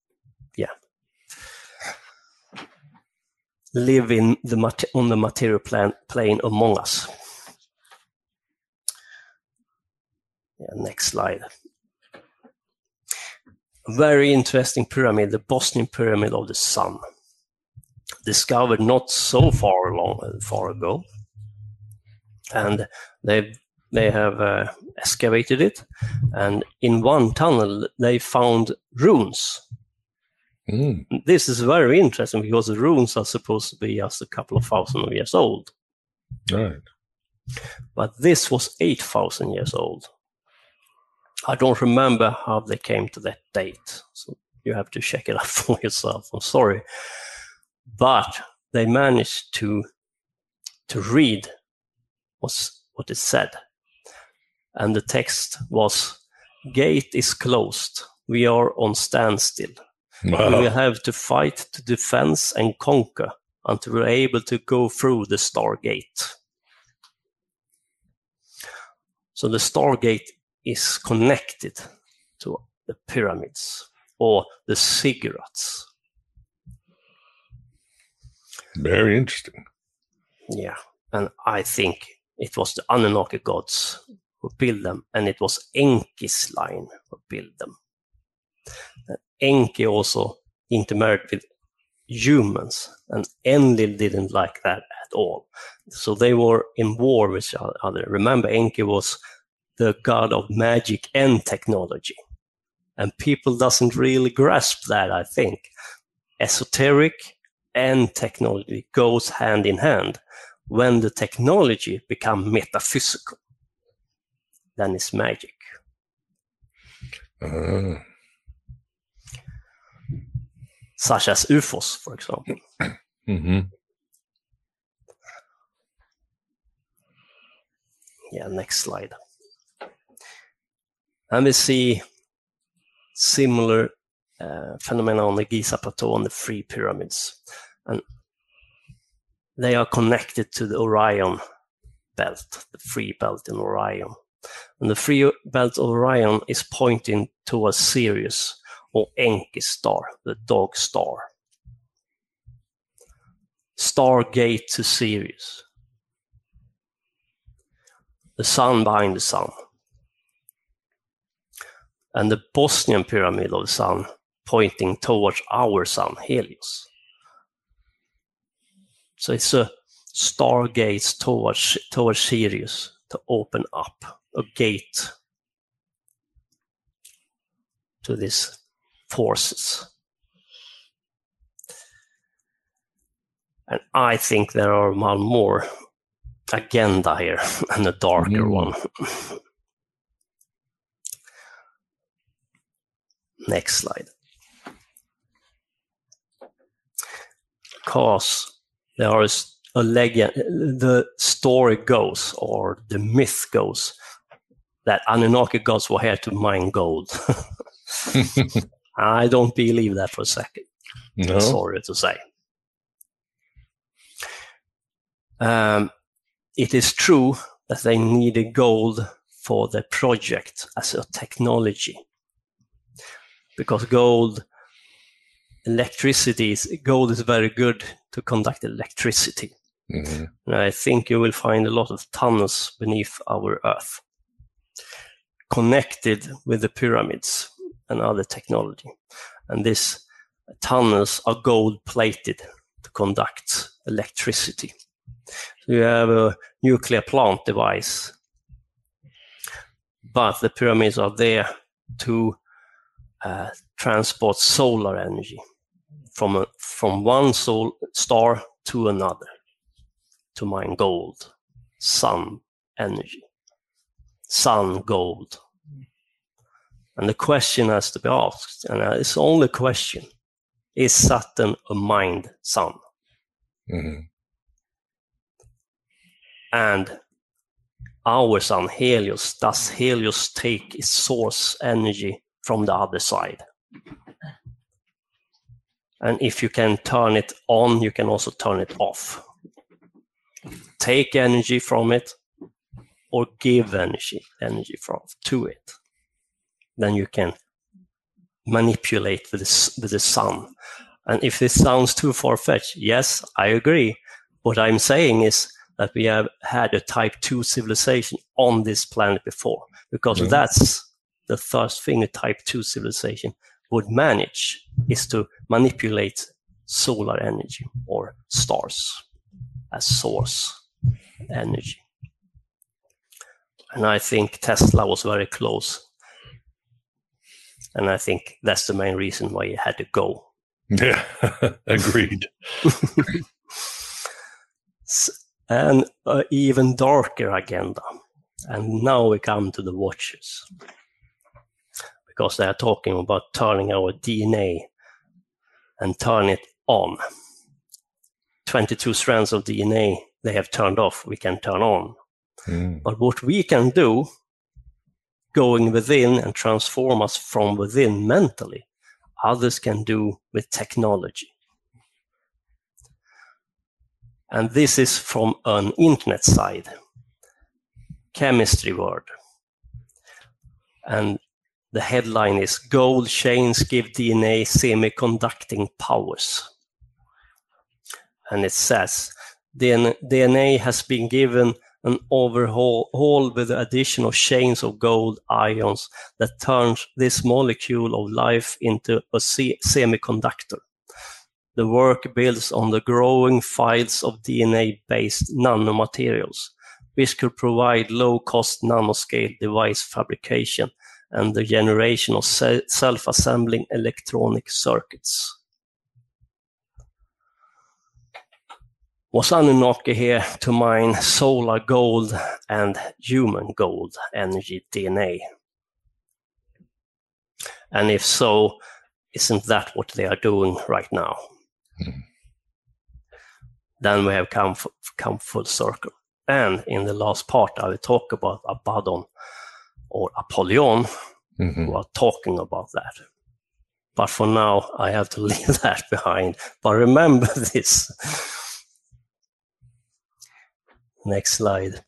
Speaker 14: live in on the material plane among us. Next slide. Very interesting pyramid, the Bosnian Pyramid of the Sun. Discovered not so far ago. And they have excavated it. And in one tunnel, they found runes. This is very interesting because the runes are supposed to be just a couple of thousand of years old.
Speaker 12: Right.
Speaker 14: But this was 8,000 years old. I don't remember how they came to that date, so you have to check it out for yourself. I'm sorry. But they managed to read what it said. And the text was, "Gate is closed. We are on standstill.
Speaker 12: Wow.
Speaker 14: We will have to fight to defense and conquer until we're able to go through the Stargate." So the Stargate is connected to the pyramids, or the ziggurats.
Speaker 12: Very interesting.
Speaker 14: Yeah, and I think it was the Anunnaki gods who built them, and it was Enki's line who built them. And Enki also intermarried with humans, and Enlil didn't like that at all. So they were in war with each other. Remember, Enki was the god of magic and technology. And people doesn't really grasp that, I think. Esoteric and technology goes hand in hand. When the technology becomes metaphysical, then it's magic. Such as UFOs, for example. Yeah, next slide. And we see similar phenomena on the Giza Plateau on the three pyramids. And they are connected to the Orion belt, the free belt in Orion. And the free belt of Orion is pointing towards Sirius, or Enki's star, the dog star. Stargate to Sirius. The sun behind the sun. and the Bosnian pyramid of the sun pointing towards our sun, Helios. So it's a stargaze towards Sirius to open up a gate to these forces. And I think there are one more agenda here, and a darker one. Next slide. Because there is a legend, the story goes, or the myth goes, that Anunnaki gods were here to mine gold. I don't believe that for a second. No. Sorry to say. It is true that they needed gold for the project as a technology, because gold is very good to conduct electricity. Mm-hmm. And I think you will find a lot of tunnels beneath our Earth connected with the pyramids and other technology. And these tunnels are gold plated to conduct electricity. So you have a nuclear plant device, but the pyramids are there to transport solar energy from one star to another, to mine gold, sun energy, sun gold. And the question has to be asked, and it's the only question, is Saturn a mined sun? Mm-hmm. And our sun, Helios, does Helios take its source energy from the other side? And if you can turn it on, you can also turn it off. Take energy from it, or give energy to it. Then you can manipulate with the sun. And if this sounds too far-fetched, yes, I agree. What I'm saying is that we have had a type 2 civilization on this planet before, because that's the first thing a type 2 civilization would manage, is to manipulate solar energy or stars as source energy. And I think Tesla was very close. And I think that's the main reason why he had to go.
Speaker 12: Yeah, agreed.
Speaker 14: And an even darker agenda. And now we come to the Watchers. Because they are talking about turning our DNA and turn it on. 22 strands of DNA they have turned off, we can turn on. But what we can do, going within and transform us from within mentally, others can do with technology. And this is from an internet side, Chemistry World. And the headline is Gold Chains Give DNA Semiconducting Powers. And it says, DNA has been given an overhaul with additional chains of gold ions that turns this molecule of life into a semiconductor. The work builds on the growing fields of DNA-based nanomaterials, which could provide low-cost nanoscale device fabrication and the generation of self-assembling electronic circuits. Was Anunnaki here to mine solar gold and human gold energy DNA? And if so, isn't that what they are doing right now? Then we have come full circle. And in the last part, I will talk about Abaddon or Apollyon, who are talking about that. But for now, I have to leave that behind. But remember this. Next slide.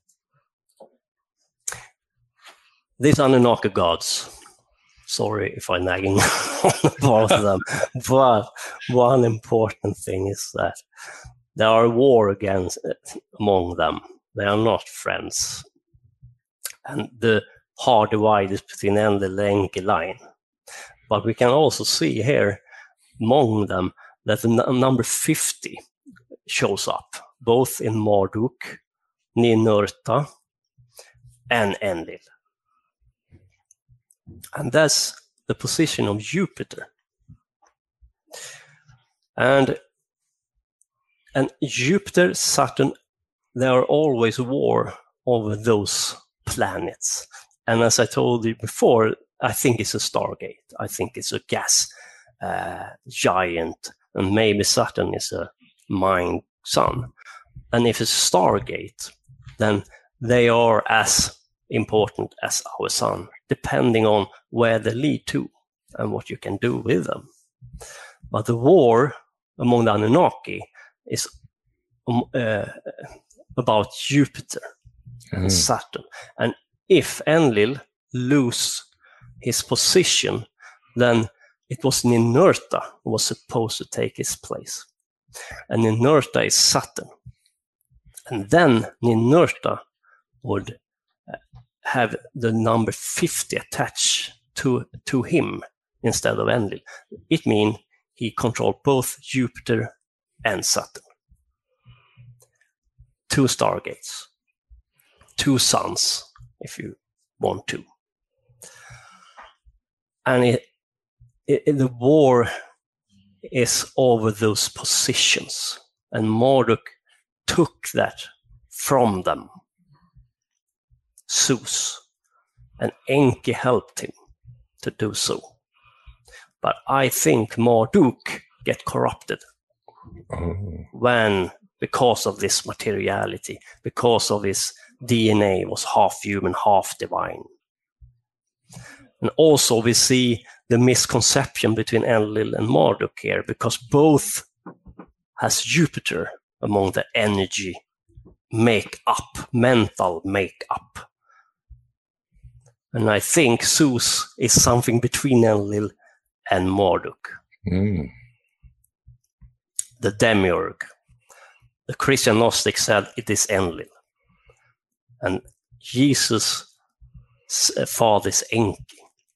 Speaker 14: These Anunnaki gods, sorry if I'm nagging on both of them, but one important thing is that there are war among them. They are not friends. And the hard dividers between Enlil and Enki line. But we can also see here among them that the number 50 shows up, both in Marduk, Ninurta, and Enlil. And that's the position of Jupiter. And Jupiter, Saturn, there are always war over those planets. And as I told you before, I think it's a Stargate. I think it's a gas giant, and maybe Saturn is a mind sun. And if it's a Stargate, then they are as important as our sun, depending on where they lead to and what you can do with them. But the war among the Anunnaki is about Jupiter and Saturn. And if Enlil lose his position, then it was Ninurta who was supposed to take his place. And Ninurta is Saturn. And then Ninurta would have the number 50 attached to him instead of Enlil. It means he controlled both Jupiter and Saturn. 2 stargates, 2 suns, if you want to. And the war is over those positions, and Marduk took that from them. Zeus, and Enki helped him to do so. But I think Marduk get corrupted because of this materiality, because of his DNA was half human, half divine. And also we see the misconception between Enlil and Marduk here, because both has Jupiter among the energy make-up, mental make-up. And I think Zeus is something between Enlil and Marduk. The demiurge. The Christian Gnostic said it is Enlil. And Jesus' father is Enki.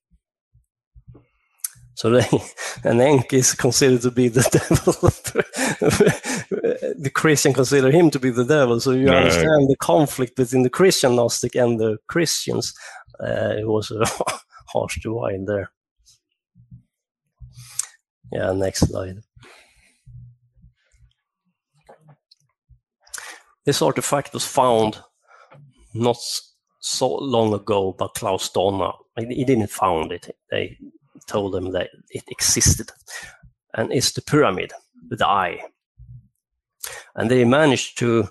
Speaker 14: So and Enki is considered to be the devil. The Christian consider him to be the devil. So you understand the conflict between the Christian Gnostic and the Christians. It was a harsh divide there. Yeah, next slide. This artifact was found not so long ago by Klaus Donna. He didn't found it. They told him that it existed. And it's the pyramid with the eye. And they managed to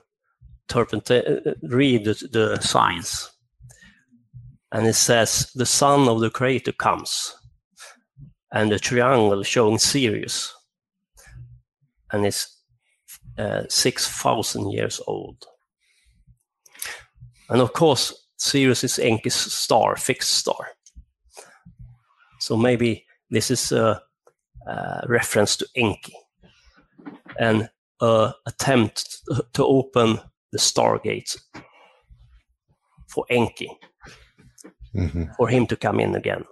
Speaker 14: read the signs. And it says, the son of the creator comes. And the triangle showing Sirius. And it's 6,000 years old. And of course, Sirius is Enki's star, fixed star. So maybe this is a reference to Enki. And an attempt to open the stargates for Enki. For him to come in again.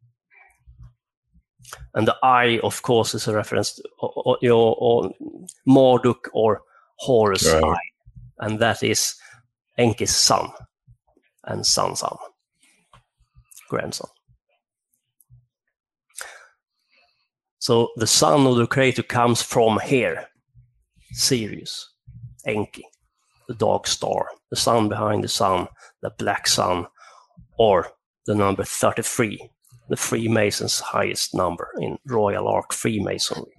Speaker 14: And the eye, of course, is a reference to Marduk or Horus' eye. And that is Enki's son and son, grandson. So the son of the creator comes from here, Sirius, Enki, the dark star, the sun behind the sun, the black sun, or the number 33, the Freemasons' highest number in Royal Ark Freemasonry.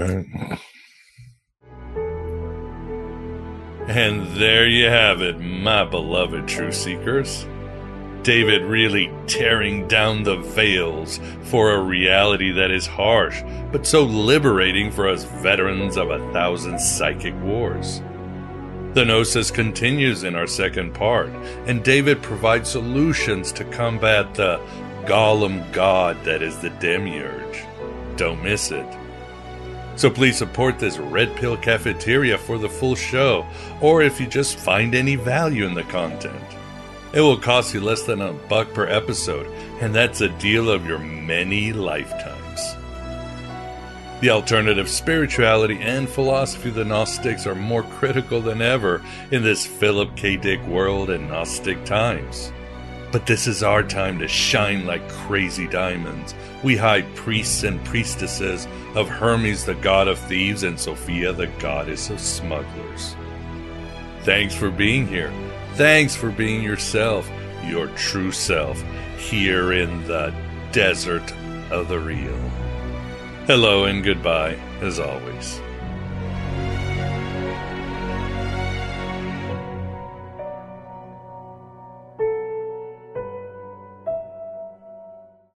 Speaker 12: And there you have it, my beloved Truth Seekers. David really tearing down the veils for a reality that is harsh, but so liberating for us veterans of 1,000 psychic wars. The Gnosis continues in our second part, and David provides solutions to combat the Golem god that is the Demiurge. Don't miss it. So please support this Red Pill Cafeteria for the full show, or if you just find any value in the content. It will cost you less than $1 per episode, and that's a deal of your many lifetimes. The alternative spirituality and philosophy of the Gnostics are more critical than ever in this Philip K. Dick world and Gnostic times. But this is our time to shine like crazy diamonds. We high priests and priestesses of Hermes, the god of thieves, and Sophia, the goddess of smugglers. Thanks for being here. Thanks for being yourself, your true self, here in the desert of the real. Hello and goodbye, as always.